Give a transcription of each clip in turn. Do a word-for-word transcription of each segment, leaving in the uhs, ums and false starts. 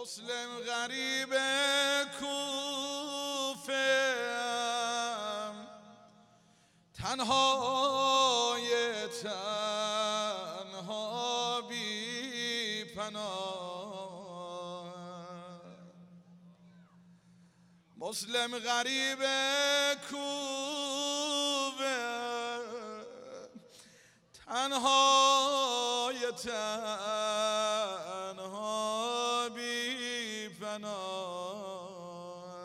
مسلم غریب کوفه ام، تنهای تنها بی پناه. مسلم غریب کوفه ام، تنهای تنها بی پناه.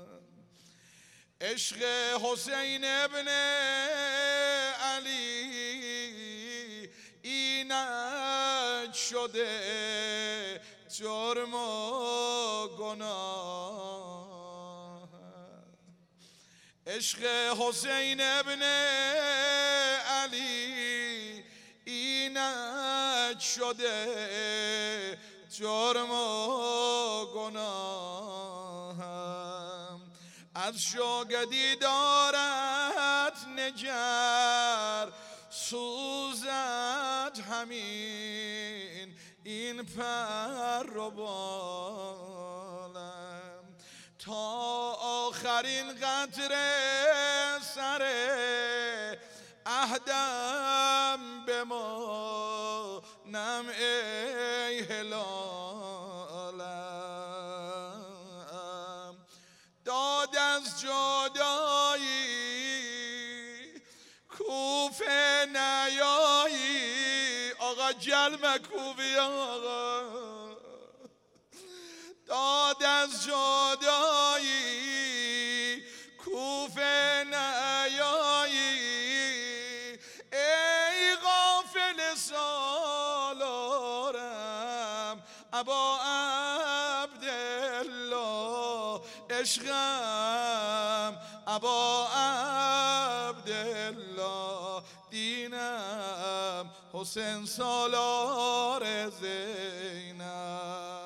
عشق حسین ابن علی اینت شده جرم و گناه. عشق حسین ابن علی اینت شده جرم و گناه. از شوگدی دارد نگر سوزد همین این پر و بالم، تا آخرین قطره سر عهدم بمانم ای هلالم. داد از جدایی کوفه نیایی، آقا جلم کوفی آقا. داد از جدایی کوفه نیایی، ای غافل سالارم ابا عبدالله. عشقم ابا عبدالله، دینم حسین سالار زینب.